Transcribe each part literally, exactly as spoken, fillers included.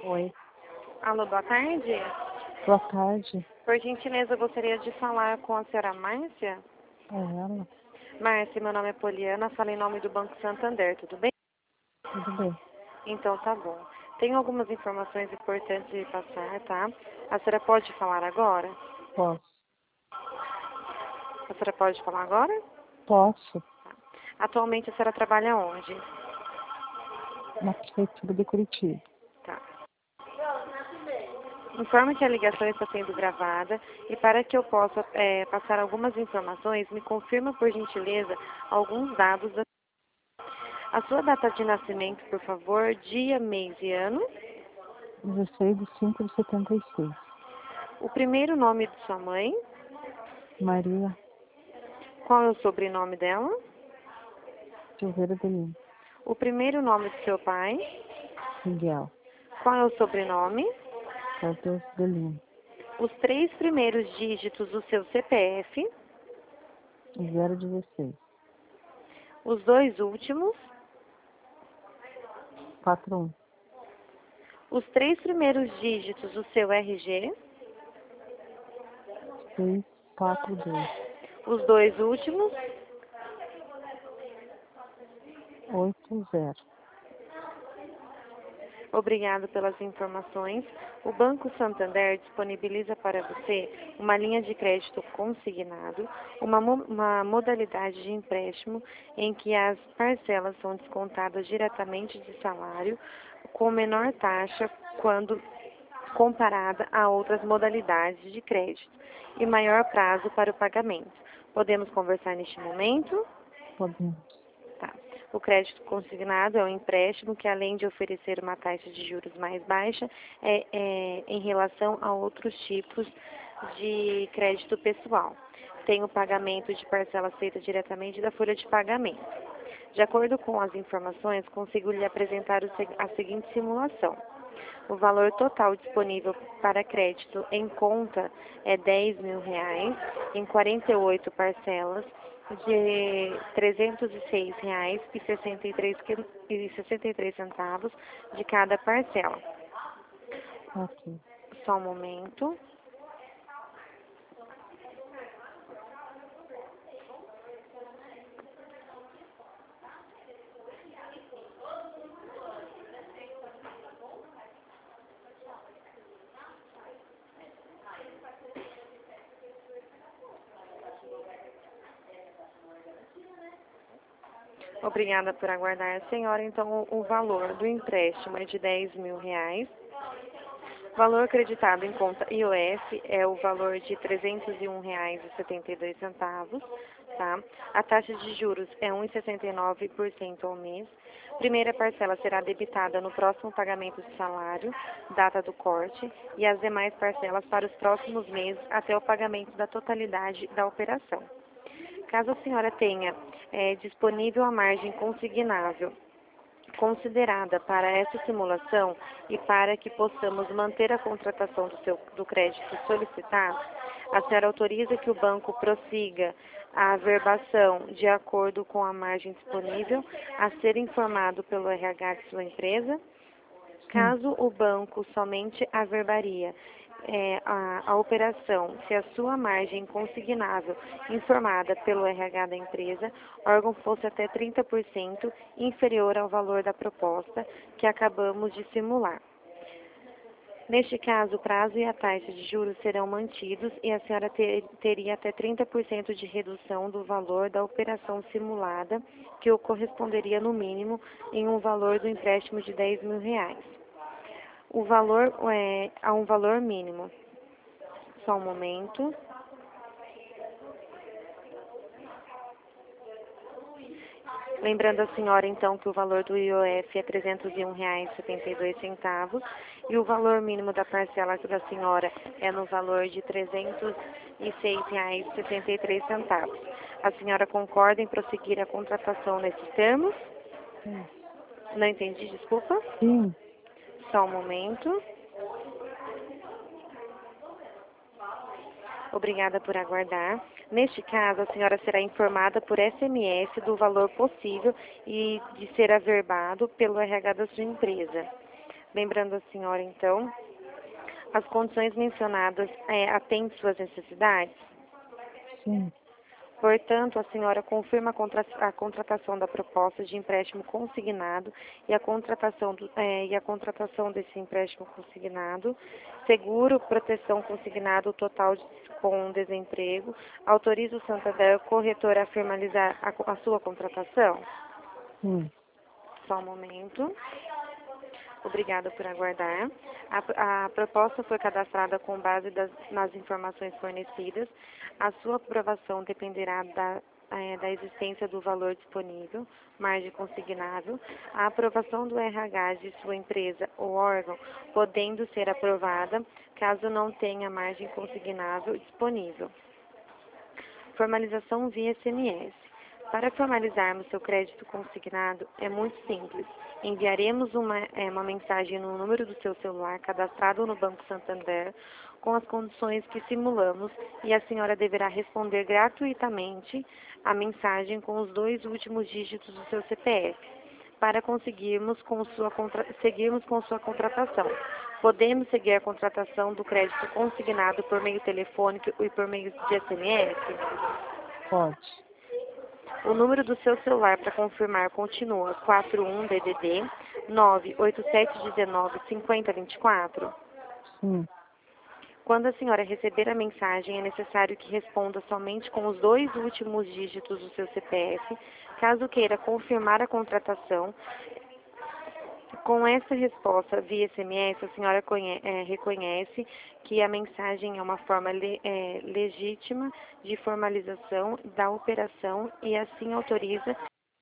Oi, Alô, boa tarde. boa tarde. Por gentileza, eu gostaria de falar com a senhora Márcia. É ela? Márcia, meu nome é Poliana, falo em nome do Banco Santander, tudo bem? Tudo bem? Então tá bom. Tenho algumas informações importantes de passar, tá? A senhora pode falar agora? Posso? A senhora pode falar agora? Posso? Atualmente a senhora trabalha onde? Na prefeitura de Curitiba. Tá. Informe que a ligação está sendo gravada e para que eu possa é, passar algumas informações, me confirma por gentileza alguns dados da... A sua data de nascimento, por favor, dia, mês e ano. dezesseis de cinco de setenta e seis. O primeiro nome de sua mãe. Maria Qual é o sobrenome dela? Silveira de Lima. O primeiro nome de seu pai. Miguel Qual é o sobrenome? Cardoso de Lima. Os três primeiros dígitos do seu C P F. zero dezesseis. Os dois últimos. quatro um. Os três primeiros dígitos do seu R G. seis quatro dois. Os dois últimos. oito zero. Obrigado pelas informações. O Banco Santander disponibiliza para você uma linha de crédito consignado, uma, mo- uma modalidade de empréstimo em que as parcelas são descontadas diretamente de salário, com menor taxa quando comparada a outras modalidades de crédito e maior prazo para o pagamento. Podemos conversar neste momento? Podemos. Tá. O crédito consignado é um empréstimo que, além de oferecer uma taxa de juros mais baixa, é, é em relação a outros tipos de crédito pessoal. Tem o pagamento de parcelas feita diretamente da folha de pagamento. De acordo com as informações, consigo lhe apresentar o se- a seguinte simulação. O valor total disponível para crédito em conta é dez mil reais, em quarenta e oito parcelas de trezentos e seis reais e sessenta e três que- e sessenta e três centavos de cada parcela. Ok. Só um momento. Obrigada por aguardar, senhora. Então, o o valor do empréstimo é de dez mil reais. Valor acreditado em conta I O F é o valor de trezentos e um reais e setenta e dois centavos, tá? A taxa de juros é um vírgula sessenta e nove por cento ao mês. Primeira parcela será debitada no próximo pagamento de salário, data do corte, e as demais parcelas para os próximos meses até o pagamento da totalidade da operação. Caso a senhora tenha eh, disponível a margem consignável considerada para essa simulação e para que possamos manter a contratação do, seu, do crédito solicitado, a senhora autoriza que o banco prossiga a averbação de acordo com a margem disponível a ser informado pelo R H de sua empresa? Sim. Caso o banco somente averbaria é, a, a operação, se a sua margem consignável informada pelo R H da empresa, órgão fosse até trinta por cento inferior ao valor da proposta que acabamos de simular. Neste caso, o prazo e a taxa de juros serão mantidos e a senhora ter, teria até trinta por cento de redução do valor da operação simulada, que o corresponderia no mínimo em um valor do empréstimo de dez mil reais. O valor é a um valor mínimo. Só um momento. Lembrando a senhora, então, que o valor do I O F é trezentos e um reais e setenta e dois centavos e o valor mínimo da parcela da senhora é no valor de trezentos e seis reais e sessenta e três centavos. A senhora concorda em prosseguir a contratação nesses termos? Sim. Não entendi, desculpa. Sim. Só um momento. Obrigada por aguardar. Neste caso, a senhora será informada por S M S do valor possível e de ser averbado pelo R H da sua empresa. Lembrando a senhora, então, as condições mencionadas é, atendem suas necessidades? Sim. Portanto, a senhora confirma a, contra a contratação da proposta de empréstimo consignado e a contratação, do, é, e a contratação desse empréstimo consignado, seguro, proteção consignado total de, com desemprego, autoriza o Santander corretor a formalizar a, a sua contratação? Sim. Só um momento. Obrigada por aguardar. A, a proposta foi cadastrada com base das, nas informações fornecidas. A sua aprovação dependerá da, é, da existência do valor disponível, margem consignável, a aprovação do R H de sua empresa ou órgão, podendo ser aprovada caso não tenha margem consignável disponível. Formalização via S M S. Para formalizarmos seu crédito consignado, é muito simples. Enviaremos uma, é, uma mensagem no número do seu celular cadastrado no Banco Santander com as condições que simulamos e a senhora deverá responder gratuitamente a mensagem com os dois últimos dígitos do seu C P F para conseguirmos com sua contra... seguirmos com sua contratação. Podemos seguir a contratação do crédito consignado por meio telefônico e por meio de S M S? Pode. O número do seu celular para confirmar continua quatro um D D D nove oito sete um nove cinco zero dois quatro. Sim. Quando a senhora receber a mensagem, é necessário que responda somente com os dois últimos dígitos do seu C P F. Caso queira confirmar a contratação, com essa resposta via S M S, a senhora conhe é, reconhece que a mensagem é uma forma le é, legítima de formalização da operação e assim autoriza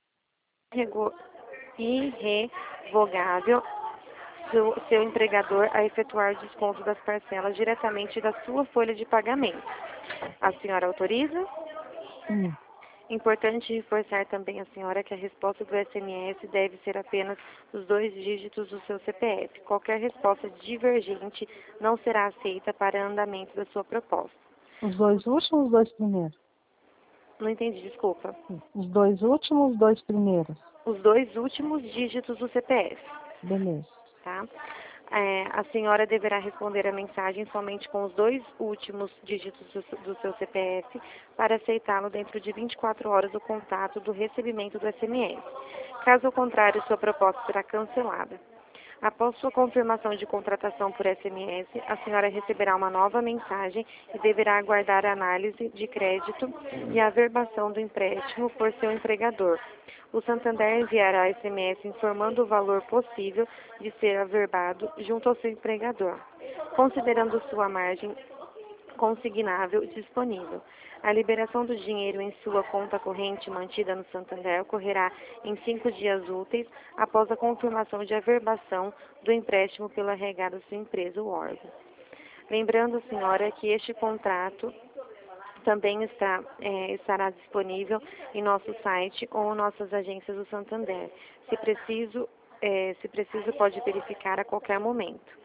irrevogável seu, seu empregador a efetuar desconto das parcelas diretamente da sua folha de pagamento. A senhora autoriza? Sim. Importante reforçar também a senhora que a resposta do S M S deve ser apenas os dois dígitos do seu C P F. Qualquer resposta divergente não será aceita para andamento da sua proposta. Os dois últimos, os dois primeiros? Não entendi, desculpa. Os dois últimos, os dois primeiros? Os dois últimos dígitos do C P F. Beleza. Tá? É, a senhora deverá responder a mensagem somente com os dois últimos dígitos do, do seu C P F para aceitá-lo dentro de vinte e quatro horas do contato do recebimento do S M S. Caso contrário, sua proposta será cancelada. Após sua confirmação de contratação por S M S, a senhora receberá uma nova mensagem e deverá aguardar a análise de crédito e a averbação do empréstimo por seu empregador. O Santander enviará S M S informando o valor possível de ser averbado junto ao seu empregador, considerando sua margem consignável disponível. A liberação do dinheiro em sua conta corrente mantida no Santander ocorrerá em cinco dias úteis após a confirmação de averbação do empréstimo pelo R H da sua empresa ou órgão. Lembrando, senhora, que este contrato também está, é, estará disponível em nosso site ou nossas agências do Santander. Se preciso, é, se preciso, pode verificar a qualquer momento.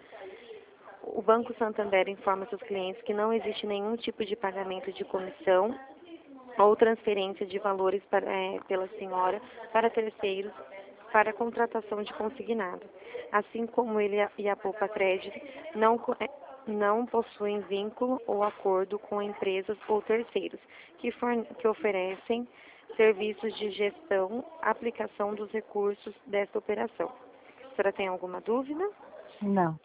O Banco Santander informa seus clientes que não existe nenhum tipo de pagamento de comissão ou transferência de valores para, é, pela senhora para terceiros para contratação de consignado. Assim como ele e a Poupa Crédito não, não possuem vínculo ou acordo com empresas ou terceiros que, forne, que oferecem serviços de gestão, aplicação dos recursos desta operação. A senhora tem alguma dúvida? Não.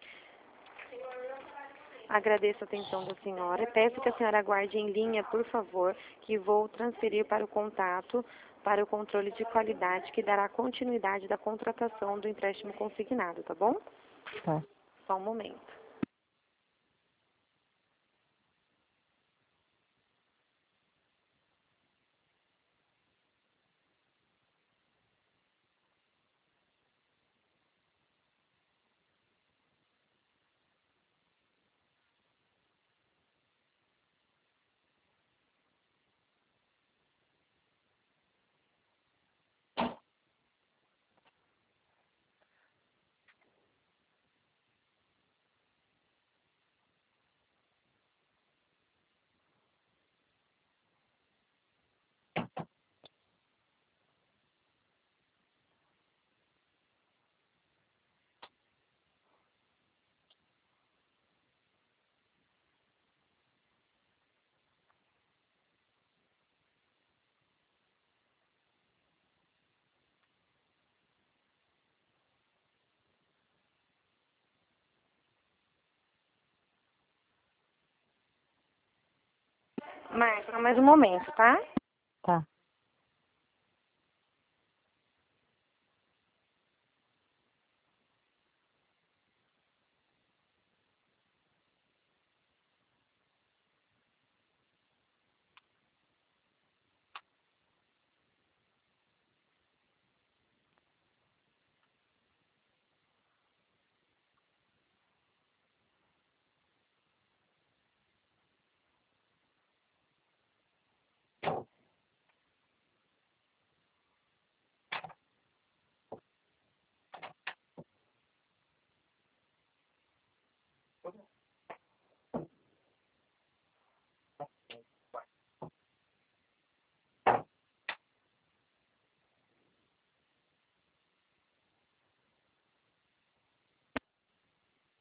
Agradeço a atenção da senhora. Peço que a senhora aguarde em linha, por favor, que vou transferir para o contato para o controle de qualidade que dará continuidade da contratação do empréstimo consignado, tá bom? Tá. Só um momento. Mais, só mais um momento, tá? Tá.